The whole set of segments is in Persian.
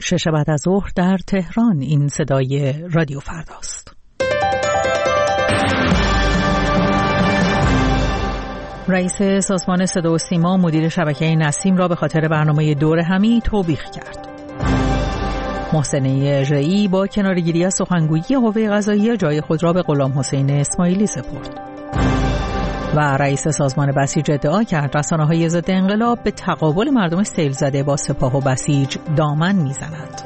6 بعد از ظهر در تهران. این صدای رادیو فرداست. رئیس سازمان صدا و سیما مدیر شبکه نسیم را به خاطر برنامه دور همی توبیخ کرد. محسن ژئی با کناره‌گیری از سخنگویی قوه قضاییه جای خود را به غلامحسین اسماعیلی سپرد. و رئیس سازمان بسیج ادعا کرد رسانه‌های ضد انقلاب به تقابل مردم سیل زده با سپاه و بسیج دامن میزنند.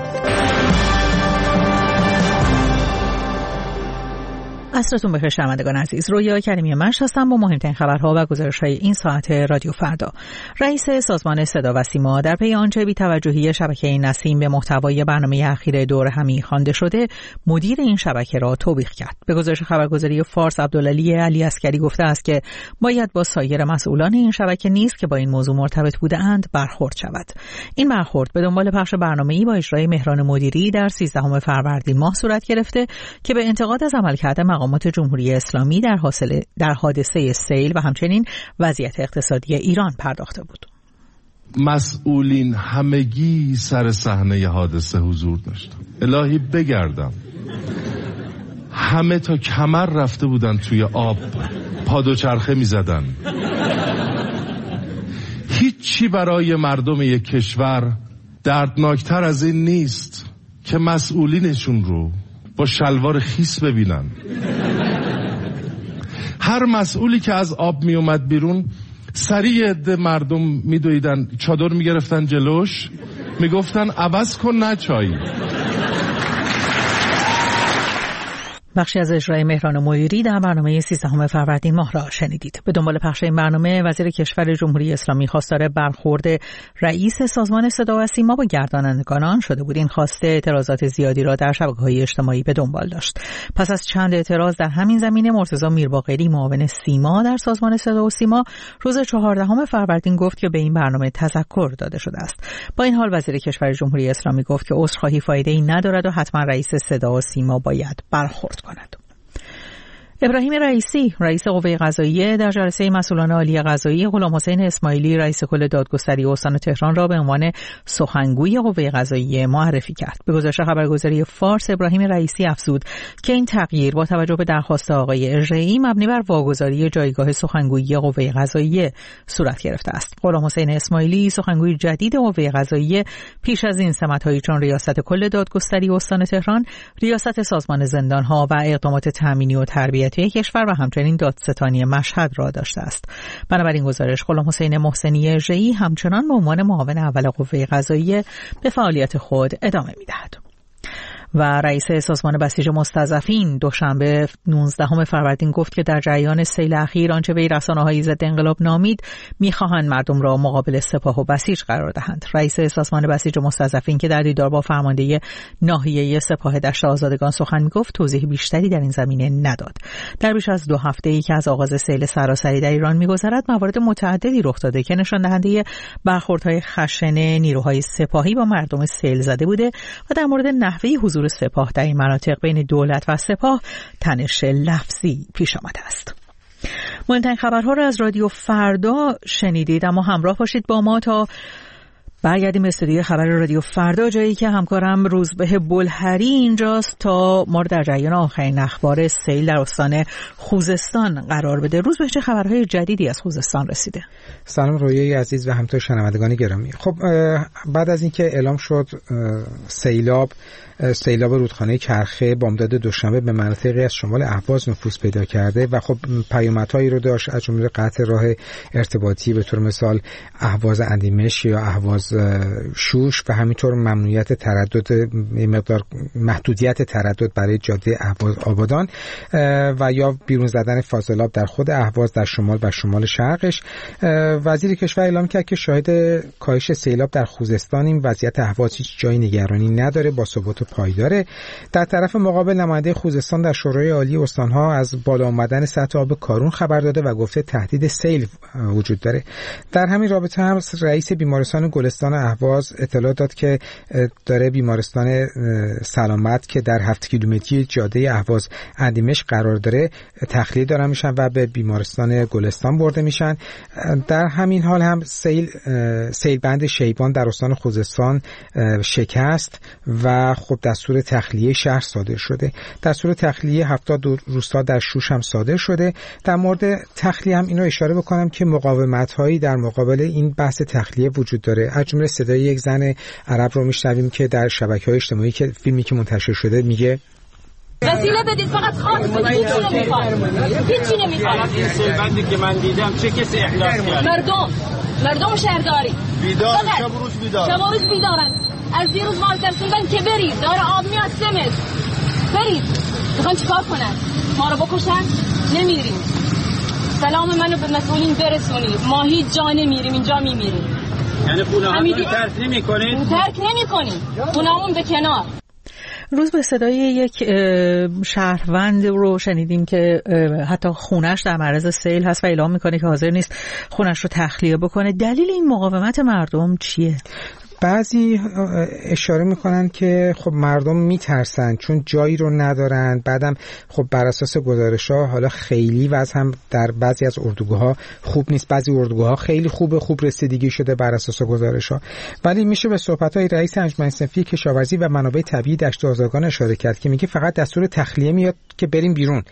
عصرتون بخیر شنوندگان عزیز. رویا کریمی مش هستم با مهمترین خبرها و گزارش‌های این ساعت رادیو فردا. رئیس سازمان صدا و سیما در پی آنچه بی‌توجهی شبکه نسیم به محتوای برنامه اخیر دور همی خوانده شده، مدیر این شبکه را توبیخ کرد. به گزارش خبرگزاری فارس عبدالعلی علی عسکری گفته است که باید با سایر مسئولان این شبکه نیز که با این موضوع مرتبط بوده‌اند برخورد شود. این برخورد به دنبال پخش برنامه‌ای با اجرای مهران مدیری در 13 فروردین ماه صورت گرفته که به انتقاد از عملکرد مقامات جمهوری اسلامی در حادثه سیل و همچنین وضعیت اقتصادی ایران پرداخته بود. مسئولین همگی سر صحنه حادثه حضور داشتن. الهی بگردم همه تا کمر رفته بودن توی آب، پا دوچرخه می زدن. هیچی برای مردم یک کشور دردناکتر از این نیست که مسئولینشون رو با شلوار خیس ببینن. هر مسئولی که از آب می اومد بیرون سریع عده مردم می دویدن، چادر می گرفتن جلوش، می گفتن عوض کن نه چایی. بخشی از اجرای مهران مدیری در برنامه 13 فروردین ماه را شنیدید. به دنبال پخش این برنامه وزیر کشور جمهوری اسلامی خواستار برخورد رئیس سازمان صدا و سیما با گردانندگان آن شده بود. این خواسته اعتراضات زیادی را در شبکه‌های اجتماعی به دنبال داشت. پس از چند اعتراض در همین زمینه مرتضی میرباقری معاون سیما در سازمان صدا و سیما روز 14 فروردین گفت که به این برنامه تذکر داده شده است. با این حال وزیر کشور جمهوری اسلامی گفت که عذرخواهی فایده‌ای ندارد و حتما رئیس صدا و سیما باید برخورد کند. ابراهیم رئیسی رئیس قوه قضاییه در جلسه مسئولان عالی قضایی غلامحسین اسماعیلی رئیس کل دادگستری استان تهران را به عنوان سخنگوی قوه قضاییه معرفی کرد. به گزارش خبرگزاری فارس ابراهیم رئیسی افزود که این تغییر با توجه به درخواست آقای ژئی مبنی بر واگذاری جایگاه سخنگویی قوه قضاییه صورت گرفته است. غلامحسین اسماعیلی سخنگوی جدید قوه قضاییه پیش از این سمت‌هایی چون ریاست کل دادگستری استان تهران، ریاست سازمان زندان‌ها و اقدامات تأمینی و تربیتی کشور و همچنین دادستانی مشهد را داشته است. بنابراین گزارش غلامحسین محسنی ژئی همچنان به عنوان معاون اول قوه قضاییه به فعالیت خود ادامه می‌دهد. و رئیس سازمان بسیج مستضعفین دوشنبه 19 فروردین گفت که در جریان سیل اخیر آنچه به رسانه‌های ضد انقلاب نامید می‌خواهند مردم را مقابل سپاه و بسیج قرار دهند. رئیس سازمان بسیج مستضعفین که در دیدار با فرمانده ناحیه سپاه دشت آزادگان سخن می‌گفت توضیح بیشتری در این زمینه نداد. در بیش از 2 هفته‌ای که از آغاز سیل سراسری در ایران می‌گذرد موارد متعددی رخ داده که نشان دهنده برخوردهای خشن نیروهای سپاهی با مردم سیل زده بوده و در مورد نحوه حضور سپاه در این مناطق بین دولت و سپاه تنش لفظی پیش آمده است. مهمترین خبرها را از رادیو فردا شنیدید، اما همراه باشید با ما تا برگردیم به استودیوی خبر رادیو فردا، جایی که همکارم روزبه بلهری اینجاست تا ما در جریان آخرین اخبار سیل در استان خوزستان قرار بده. روزبه، چه خبرهای جدیدی از خوزستان رسیده؟ سلام رویای عزیز و همینطور شنوندگان گرامی. خب بعد از اینکه اعلام شد سیلاب رودخانه کرخه بامداد دوشنبه به مناطقی از شمال اهواز نفوذ پیدا کرده و خب پیامدهایی رو داشت، از جمله قطع راه ارتباطی به طور مثال اهواز اندیمش یا اهواز شوش و همینطور ممنوعیت تردد، مقدار محدودیت تردد برای جاده اهواز آبادان و یا بیرون زدن فاضلاب در خود اهواز در شمال و شمال شرقش. وزیر کشور اعلام کرد که شاهد کاهش سیلاب در خوزستانیم، وضعیت اهواز هیچ جای نگرانی نداره، با ثبات پایداره. در طرف مقابل نماینده خوزستان در شورای عالی استانها از بالا آمدن سطح آب کارون خبر داده و گفته تهدید سیل وجود داره. در همین رابطه هم رئیس بیمارستان گلستان بیمارستان اهواز اطلاع داد که داره بیمارستان سلامت که در 7 کیلومتری جاده اهواز اندیمشق قرار داره تخلیه دارن میشن و به بیمارستان گلستان برده میشن. در همین حال هم سیل بند شیبان در استان خوزستان شکست و خب دستور تخلیه شهر صادر شده. دستور تخلیه 72 روستا در شوش هم صادر شده. در مورد تخلیه هم اینو اشاره بکنم که مقاومت‌هایی در مقابل این بحث تخلیه وجود داره. از جمله صدای یک زن عرب رو میشنویم که در شبکه‌های اجتماعی که فیلمی که منتشر شده میگه وسیله بدید، فقط خاک بدید، هیچی نمیخواد. این سیلبندی که من دیدم چه کسی احداث کرد؟ مردم شهرداری بیدار، شب و روز بیدارن. از دیروز ما ترسیدن که برید، داره آب میاد سمت برید. میخوان چیکار کنن؟ ما رو بکشن؟ نمیریم. سلام منو به مسئولین برسونید. ما هیچ جا نمیریم، اینجا میمیریم. یعنی خونه‌هامون رو ترک نمی‌کنید؟ ترک نمی‌کنیم. خونه‌هامون به کنار. روز به صدای یک شهروند رو شنیدیم که حتی خونش در معرض سیل هست و اعلام میکنه که حاضر نیست خونش رو تخلیه بکنه. دلیل این مقاومت مردم چیه؟ بعضی اشاره میکنن که خب مردم میترسن چون جایی رو ندارن. بعدم خب بر اساس گزارش‌ها حالا خیلی وضع هم در بعضی از اردوگاه‌ها خوب نیست. بعضی اردوگاه‌ها خیلی خوب رسیدگی شده بر اساس گزارش‌ها. ولی میشه به صحبت‌های رئیس انجمن صنفی کشاورزی و منابع طبیعی دشت آزادگان اشاره کرد که میگه فقط دستور تخلیه میاد که بریم بیرون.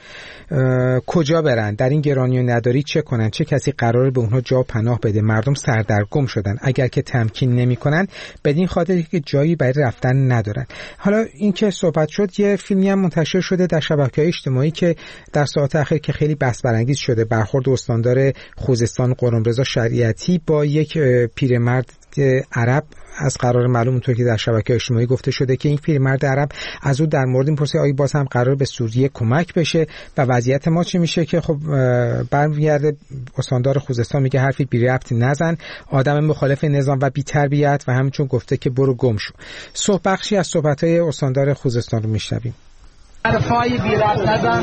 کجا برن؟ در این گرانی و نداری چه کنن؟ چه کسی قراره به اونها جا پناه بده؟ مردم سردرگم شدن. اگر که تمکین نمی‌کنن بدین خاطر که جایی برای رفتن ندارن. حالا این که صحبت شد، یه فیلمی هم منتشر شده در شبکه‌های اجتماعی که در ساعات اخیر که خیلی بحث برانگیز شده، برخورد استاندار خوزستان قرمرضا شریعتی با یک پیرمرد عرب از قرار معلوم اونطور که در شبکه‌های اجتماعی گفته شده که این پیرمرد عرب از او در مورد این پرسه آیا باز هم قرار به سوریه کمک بشه و وضعیت ما چی میشه که خب برمیگرده استاندار خوزستان میگه حرفی بی ربط نزن، آدم مخالف نظام و بی تربیت و همچون گفته که برو گم شو. بخشی از صحبت‌های استاندار خوزستان رو میشنویم. حرفای بی ربط نزن،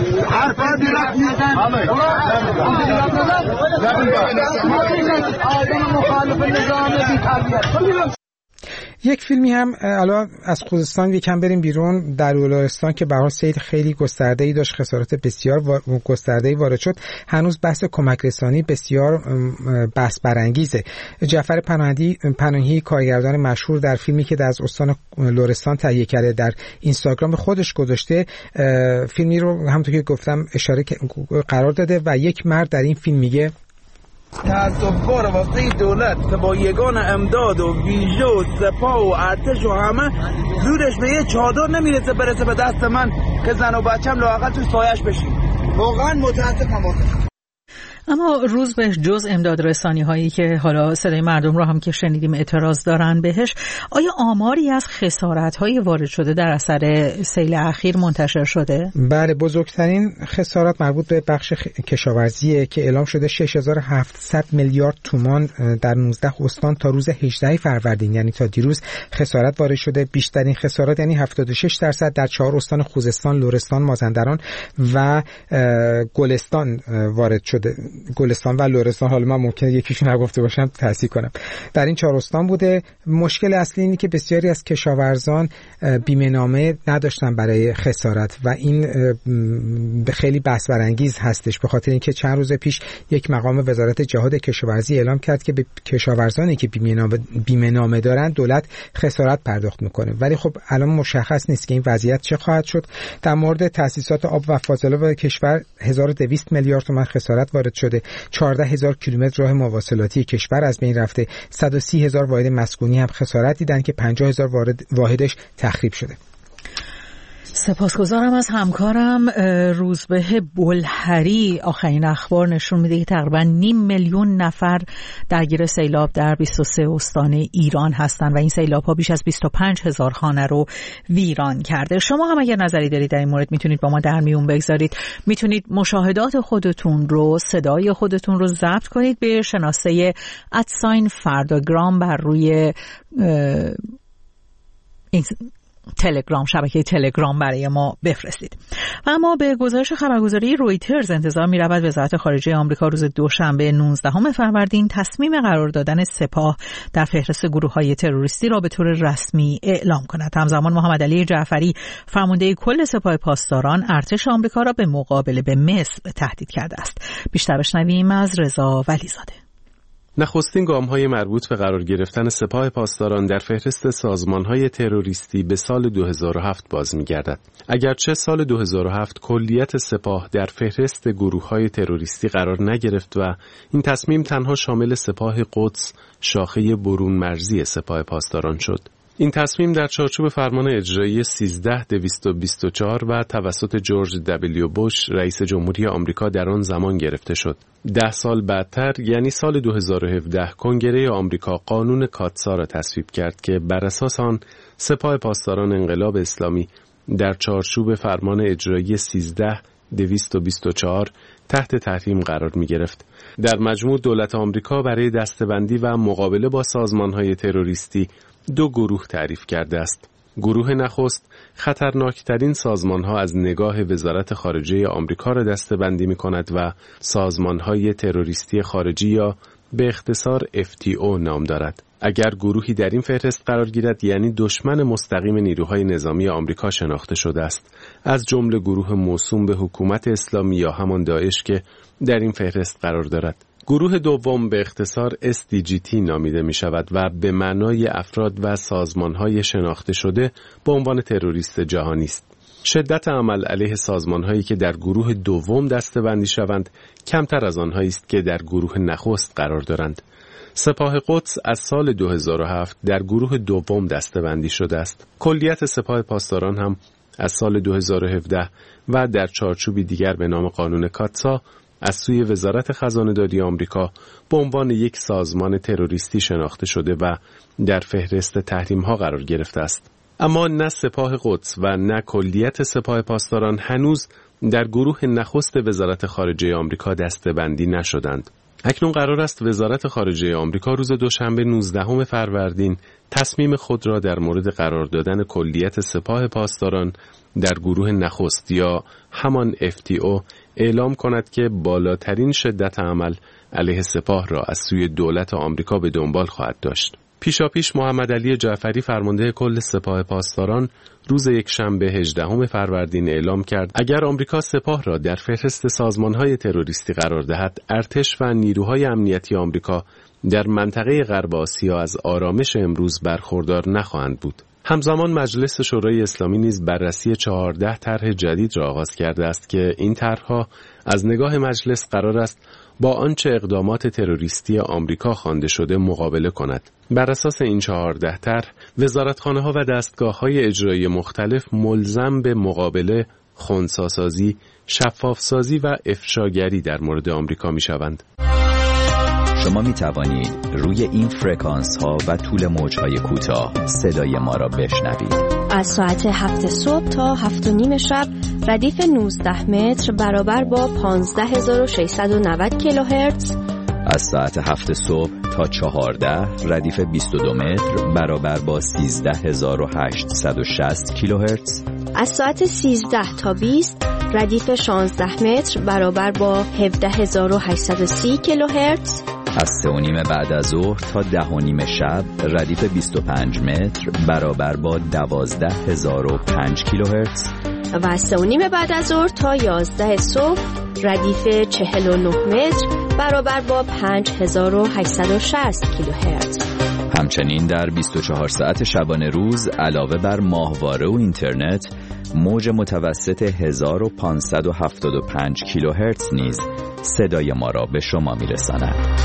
آدم مخالف نظام بی تربیت. یک فیلمی هم الان از خوزستان یکم بریم بیرون، در لرستان که به هر حال سیل خیلی گسترده‌ای داشت، خسارات بسیار گسترده‌ای وارد شد. هنوز بحث کمک رسانی بسیار بحث برانگیزه. جعفر پناهی کارگردان مشهور در فیلمی که از استان لرستان تهیه کرده در اینستاگرام خودش گذاشته، فیلمی رو همونطور که گفتم اشاره قرار داده و یک مرد در این فیلم میگه تصبار واسه دولت که با یگان امداد و ویژه و سپاه و ارتش و همه زودش به یه چادر نمیرسه برسه به دست من که زن و بچم لااقل توی سایش بشیم. واقعا متاسفم. اما روز به جز امداد رسانی هایی که حالا صدای مردم رو هم که شنیدیم اعتراض دارن بهش، آیا آماری از خسارت های وارد شده در اثر سیل اخیر منتشر شده؟ بله، بزرگترین خسارات مربوط به بخش کشاورزیه که اعلام شده 6700 میلیارد تومان در 19 استان تا روز 18 فروردین، یعنی تا دیروز خسارت وارد شده. بیشترین خسارات یعنی 76% در 4 استان خوزستان، لرستان، مازندران و گلستان وارد شده. گلستان و لرستان، حالا من ممکنه یکیشون نگفته باشم تصحیح کنم، در این 4 استان بوده. مشکل اصلی اینه که بسیاری از کشاورزان بیمه نامه نداشتن برای خسارت و این خیلی بحث برانگیز هستش، به خاطر اینکه چند روز پیش یک مقام وزارت جهاد کشاورزی اعلام کرد که به کشاورزانی که بیمه نامه دارن دولت خسارت پرداخت میکنه، ولی خب الان مشخص نیست که این وضعیت چه خواهد شد. در مورد تأسیسات آب و فاضلاب کشور 1200 میلیارد تومان خسارت وارد شده، 14000 کیلومتر راه مواصلاتی کشور از بین رفته، 130,000 واحد مسکونی هم خسارت دیدن که 50,000 واحدش تخریب شده. سپاسگزارم از همکارم روزبه بلحری. آخرین اخبار نشون میده که تقریبا 500,000 نفر درگیر سیلاب در 23 استان ایران هستند و این سیلاب ها بیش از 25,000 خانه رو ویران کرده. شما هم اگر نظری دارید در این مورد میتونید با ما در میون بگذارید. میتونید مشاهدات خودتون رو، صدای خودتون رو ضبط کنید به شناسه @فرداگرام بر روی تلگرام، شبکه تلگرام برای ما بفرستید. و اما به گزارش خبرگزاری رویترز انتظار می‌رود وزارت خارجه آمریکا روز دوشنبه 19 فروردین تصمیم قرار دادن سپاه در فهرست گروه‌های تروریستی را به طور رسمی اعلام کند. همزمان محمد علی جعفری فرمانده کل سپاه پاسداران ارتش آمریکا را به مقابله به مصر تهدید کرده است. بیشتر بشنویم از رضا ولیزاده. نخستین گام‌های مربوط به قرار گرفتن سپاه پاسداران در فهرست سازمان‌های تروریستی به سال 2007 باز می‌گردد. اگرچه سال 2007 کلیت سپاه در فهرست گروه‌های تروریستی قرار نگرفت و این تصمیم تنها شامل سپاه قدس شاخه برون مرزی سپاه پاسداران شد. این تصمیم در چارچوب فرمان اجرایی 13224 و توسط جورج دبلیو بوش رئیس جمهوری آمریکا در آن زمان گرفته شد. 10 سال بعدتر یعنی سال 2017 کنگره آمریکا قانون کاتسا را تصویب کرد که بر اساس آن سپاه پاسداران انقلاب اسلامی در چارچوب فرمان اجرایی 13224 تحت تحریم قرار می گرفت. در مجموع دولت آمریکا برای دسته‌بندی و مقابله با سازمان‌های تروریستی 2 گروه تعریف کرده است. گروه نخست خطرناکترین سازمان‌ها از نگاه وزارت خارجه آمریکا را دسته‌بندی می‌کند و سازمان‌های تروریستی خارجی یا به اختصار FTO نام دارد. اگر گروهی در این فهرست قرار گیرد یعنی دشمن مستقیم نیروهای نظامی آمریکا شناخته شده است، از جمله گروه موسوم به حکومت اسلامی یا همان داعش که در این فهرست قرار دارد. گروه دوم به اختصار SDGT نامیده می شود و به معنای افراد و سازمان‌های شناخته شده به عنوان تروریست جهانی است. شدت عمل علیه سازمان‌هایی که در گروه دوم دسته‌بندی شوند کمتر از آنهایی است که در گروه نخست قرار دارند. سپاه قدس از سال 2007 در گروه دوم دسته‌بندی شده است. کلیت سپاه پاسداران هم از سال 2017 و در چارچوبی دیگر به نام قانون کاتسا از سوی وزارت خزانه‌داری آمریکا به عنوان یک سازمان تروریستی شناخته شده و در فهرست تحریم‌ها قرار گرفته است. اما نه سپاه قدس و نه کلیت سپاه پاسداران هنوز در گروه نخست وزارت خارجه آمریکا دسته‌بندی نشدند. اکنون قرار است وزارت خارجه آمریکا روز دوشنبه 19 فروردین تصمیم خود را در مورد قرار دادن کلیت سپاه پاسداران در گروه نخست یا همان FTO اعلام کند که بالاترین شدت عمل علیه سپاه را از سوی دولت آمریکا به دنبال خواهد داشت. پیشاپیش محمد علی جعفری فرمانده کل سپاه پاسداران روز یکشنبه 18 فروردین اعلام کرد اگر آمریکا سپاه را در فهرست سازمان‌های تروریستی قرار دهد، ارتش و نیروهای امنیتی آمریکا در منطقه غرب آسیا از آرامش امروز برخوردار نخواهند بود. همزمان مجلس شورای اسلامی نیز بررسی 14 طرح جدید را آغاز کرده است که این طرح‌ها از نگاه مجلس قرار است با آنچه اقدامات تروریستی آمریکا خوانده شده مقابله کند. بر اساس این 14 طرح، وزارتخانه‌ها و دستگاه‌های اجرایی مختلف ملزم به مقابله، خنثی‌سازی، شفاف‌سازی و افشاگری در مورد آمریکا می‌شوند. شما می توانید روی این فرکانس ها و طول موج های کوتاه صدای ما را بشنوید. از ساعت 7 صبح تا 7:30 شب ردیف 19 متر برابر با 15690 کیلوهرتز. از ساعت 7 صبح تا 14 ردیف 22 متر برابر با 13860 کیلوهرتز. از ساعت 13 تا 20 ردیف 16 متر برابر با 17830 کیلوهرتز. از 3:30 بعد از ظهر تا 10:30 شب ردیف 25 متر برابر با 12005 کیلوهرتز. و از 3:30 بعد از ظهر تا 11 صبح ردیف 49 متر برابر با 5860 کیلوهرتز. همچنین در 24 ساعت شبانه روز علاوه بر ماهواره و اینترنت، موج متوسط 1575 کیلوهرتز نیز صدای ما را به شما میرساند.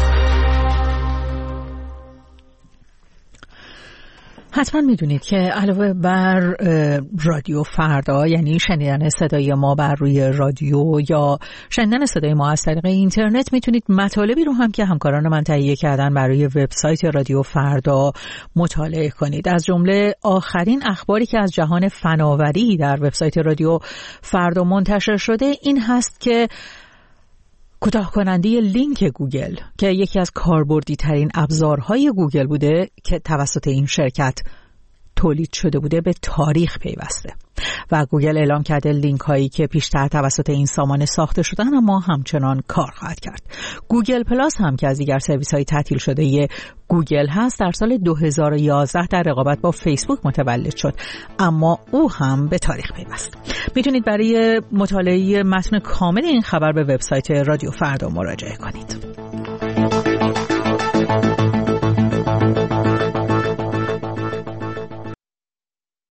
حتما میدونید که علاوه بر رادیو فردا، یعنی شنیدن صدای ما بر روی رادیو یا شنیدن صدای ما از طریق اینترنت، میتونید مطالبی رو هم که همکاران من تهیه کردن برای وبسایت رادیو فردا مطالعه کنید. از جمله آخرین اخباری که از جهان فناوری در وبسایت رادیو فردا منتشر شده این هست که کوتاه کننده لینک گوگل که یکی از کاربردی ترین ابزارهای گوگل بوده که توسط این شرکت تولید شده بوده به تاریخ پیوسته. و گوگل اعلام کرده لینک هایی که پیشتر توسط این سامانه ساخته شدن اما همچنان کار خواهد کرد. گوگل پلاس هم که از دیگر سرویس های تعطیل شده ی گوگل هست در سال 2011 در رقابت با فیسبوک متولد شد، اما او هم به تاریخ پیوست. میتونید برای مطالعه متن کامل این خبر به وبسایت رادیو فردا مراجعه کنید.